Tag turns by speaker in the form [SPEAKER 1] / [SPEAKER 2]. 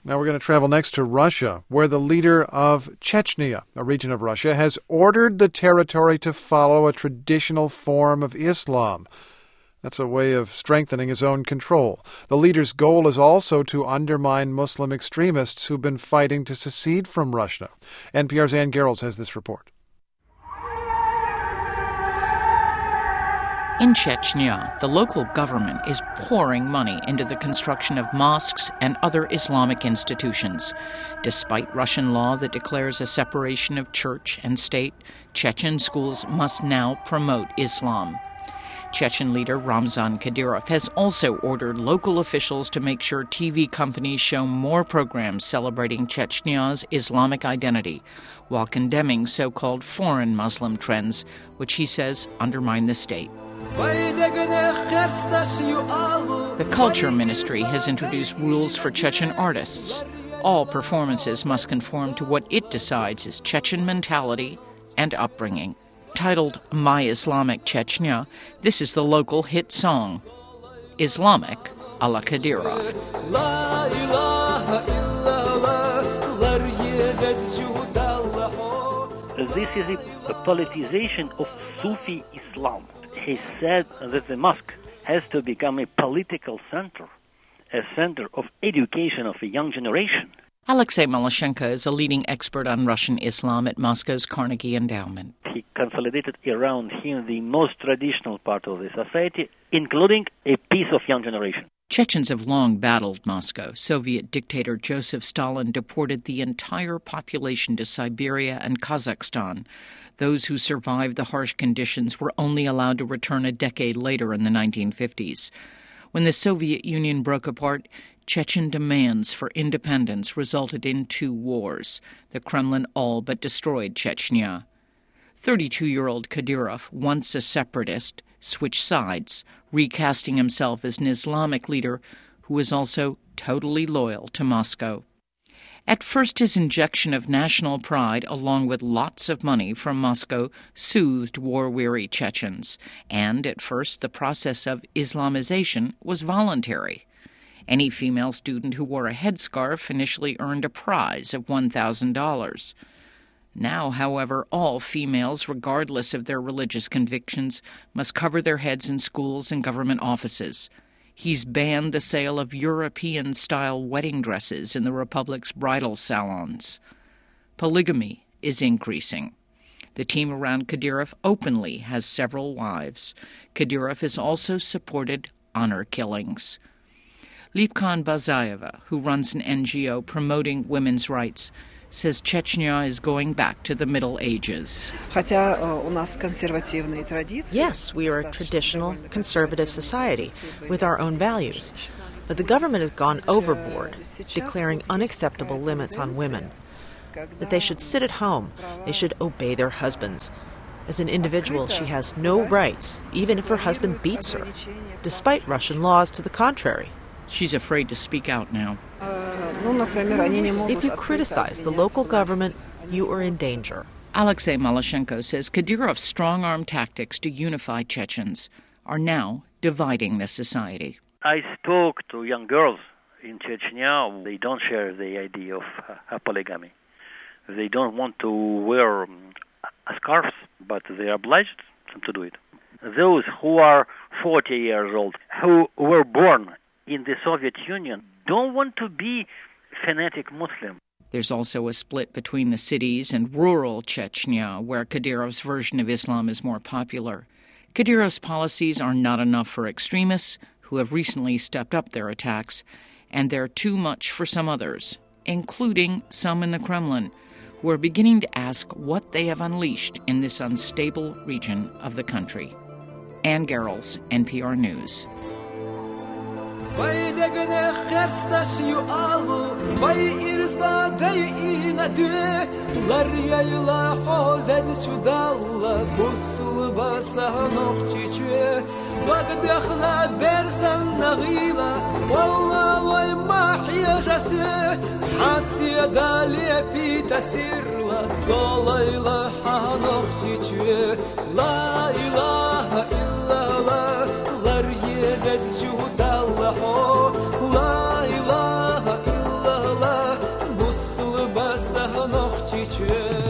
[SPEAKER 1] Now we're going to travel next to Russia, where the leader of Chechnya, a region of Russia, has ordered the territory to follow a traditional form of Islam. That's a way of strengthening his own control. The leader's goal is also to undermine Muslim extremists who've been fighting to secede from Russia. NPR's Ann Garrels has this report.
[SPEAKER 2] In Chechnya, the local government is pouring money into the construction of mosques and other Islamic institutions. Despite Russian law that declares a separation of church and state, Chechen schools must now promote Islam. Chechen leader Ramzan Kadyrov has also ordered local officials to make sure TV companies show more programs celebrating Chechnya's Islamic identity, while condemning so-called foreign Muslim trends, which he says undermine the state. The Culture Ministry has introduced rules for Chechen artists. All performances must conform to what it decides is Chechen mentality and upbringing. Titled My Islamic Chechnya, this is the local hit song, Islamic a la Kadyrov.
[SPEAKER 3] This is a politicization of Sufi Islam. He said that the mosque has to become a political center, a center of education of a young generation.
[SPEAKER 2] Alexei Maloshenko is a leading expert on Russian Islam at Moscow's Carnegie Endowment.
[SPEAKER 3] He consolidated around him the most traditional part of the society, including a piece of young generation.
[SPEAKER 2] Chechens have long battled Moscow. Soviet dictator Joseph Stalin deported the entire population to Siberia and Kazakhstan. Those who survived the harsh conditions were only allowed to return a decade later in the 1950s. When the Soviet Union broke apart, Chechen demands for independence resulted in 2 wars. The Kremlin all but destroyed Chechnya. 32-year-old Kadyrov, once a separatist, switched sides, recasting himself as an Islamic leader who was also totally loyal to Moscow. At first, his injection of national pride, along with lots of money from Moscow, soothed war-weary Chechens. And at first, the process of Islamization was voluntary. Any female student who wore a headscarf initially earned a prize of $1,000. Now, however, all females, regardless of their religious convictions, must cover their heads in schools and government offices. He's banned the sale of European-style wedding dresses in the Republic's bridal salons. Polygamy is increasing. The team around Kadyrov openly has several wives. Kadyrov has also supported honor killings. Lipkan Bazayeva, who runs an NGO promoting women's rights, says Chechnya is going back to the Middle Ages.
[SPEAKER 4] Yes, we are a traditional, conservative society with our own values. But the government has gone overboard, declaring unacceptable limits on women. That they should sit at home, they should obey their husbands. As an individual, she has no rights, even if her husband beats her, despite Russian laws to the contrary.
[SPEAKER 2] She's afraid to speak out now.
[SPEAKER 4] If you criticize the local government, you are in danger.
[SPEAKER 2] Alexei Maloshenko says Kadyrov's strong-arm tactics to unify Chechens are now dividing the society.
[SPEAKER 3] I spoke to young girls in Chechnya. They don't share the idea of polygamy. They don't want to wear scarves, but they are obliged to do it. Those who are 40 years old, who were born in the Soviet Union, don't want to be fanatic Muslim.
[SPEAKER 2] There's also a split between the cities and rural Chechnya, where Kadyrov's version of Islam is more popular. Kadyrov's policies are not enough for extremists, who have recently stepped up their attacks, and they're too much for some others, including some in the Kremlin, who are beginning to ask what they have unleashed in this unstable region of the country. Ann Garrels, NPR News.
[SPEAKER 5] La ilaha illallah çiçeği